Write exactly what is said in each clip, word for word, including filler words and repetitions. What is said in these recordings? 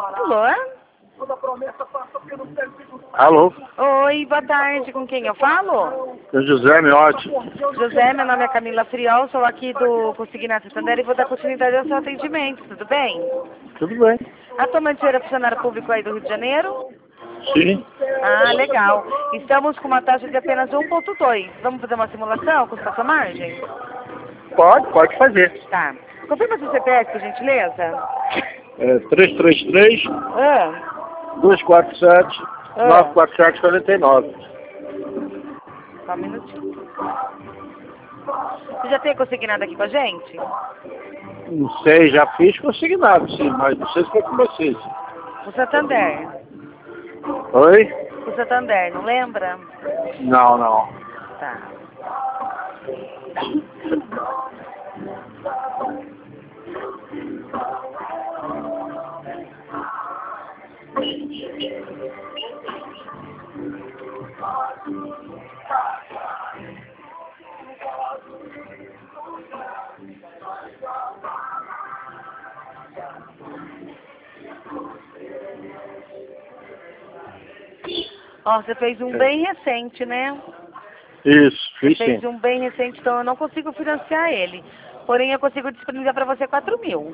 Alô? Alô? Oi, boa tarde. Com quem eu falo? É José Miotti. José, meu nome é Camila Friol, sou aqui do Consignato Santander e vou dar continuidade ao seu atendimento, tudo bem? Tudo bem? Atualmente você é funcionário público aí do Rio de Janeiro? Sim. Ah, legal. Estamos com uma taxa de apenas um ponto dois. Vamos fazer uma simulação com sua margem? Pode, pode fazer. Tá. Confirma seu C P F, por gentileza. É três três três, Ah, dois quatro sete, nove ah. quatro sete, quatro nove. Só um minutinho. Você já tem consignado aqui com a gente? Não sei, já fiz consignado, sim, mas não sei se foi com vocês. O Santander. Oi? O Santander, não lembra? Não, não. Tá. Ó, você fez um bem recente, né? Isso, Você fiz fez sim. um bem recente, então eu não consigo financiar ele. Porém, eu consigo disponibilizar para você quatro mil.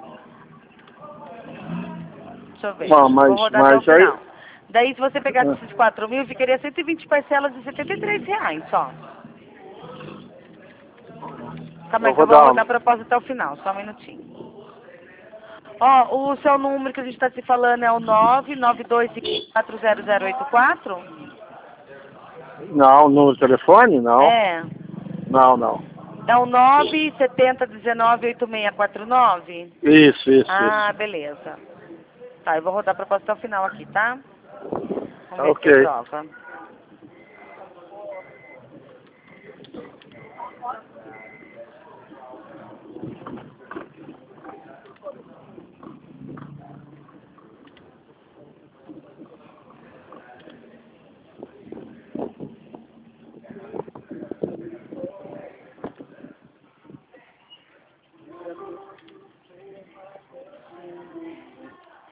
Deixa eu ver. Não, Vou mas, rodar até o mas aí... final. Daí, se você pegasse esses quatro mil, ficaria cento e vinte parcelas de setenta e três reais só. Calma Eu aí que vou eu vou dar rodar a um... proposta até o final, só um minutinho. Ó, o seu número que a gente está se falando é o nove nove dois cinco quatro zero zero oito quatro? Não, no telefone? Não. É. Não, não. É o nove sete zero um nove oito seis quatro nove? Isso, isso, Ah, isso. beleza. Tá, eu vou rodar a proposta até o final aqui, tá? Vamos Tá ver se ok. aprova.